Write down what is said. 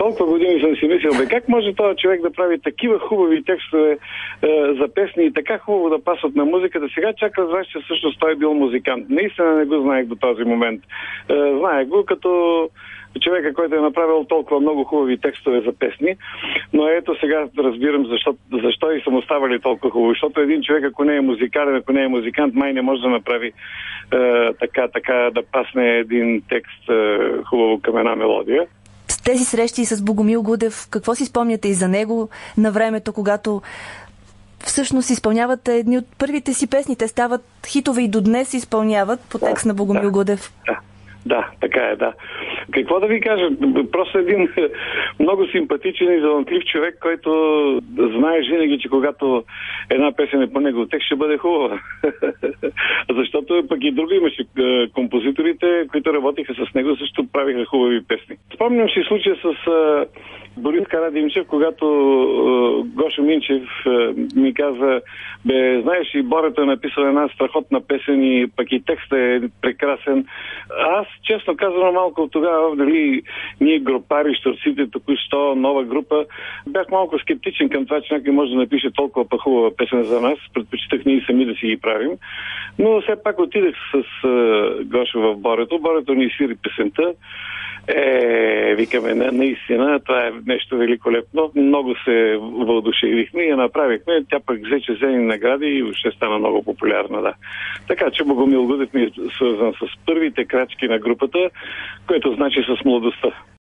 толкова години съм си мислил, как може този човек да прави такива хубави текстове за песни и така хубаво да пасват на музиката. Сега чак разбрах, че всъщност той е бил музикант. Наистина не го знаех до този момент. Знаех го като човека, който е направил толкова много хубави текстове за песни, но ето сега разбирам защо и са му ставали толкова хубави. Защото един човек, ако не е музикален, ако не е музикант, май не може да направи така да пасне един текст хубаво към една мелодия. С тези срещи с Богомил Гудев, какво си спомняте и за него на времето, когато всъщност изпълнявате едни от първите си песни? Те стават хитове и до днес изпълняват по текст на Богомил Гудев. Да, така е, да. Какво да ви кажа? Просто един много симпатичен и талантлив човек, който знаеш винаги, че когато една песен е по негов текст, ще бъде хубава. Защото пък и други имаше композиторите, които работиха с него, също правиха хубави песни. Спомням си случая с Борис Карадимчев, когато Гошо Минчев ми каза: знаеш, и Борето е написал една страхотна песен и пък и текстът е прекрасен. Аз, честно казано, малко от тогава, дали ние групари, щурците, току-що нова група, бях малко скептичен към това, че някой може да напише толкова хубава песен за нас. Предпочитах ние сами да си ги правим. Но все пак отидах с Гошо в Борето. Борето ни свири песента. Викаме, наистина, това е нещо великолепно. Много се въодушевихме и я направихме. Тя пък взе честни награди и въобще стана много популярна, да. Така че Богомил Гудев ми е свързан с първите крачки на групата, което значи с младостта.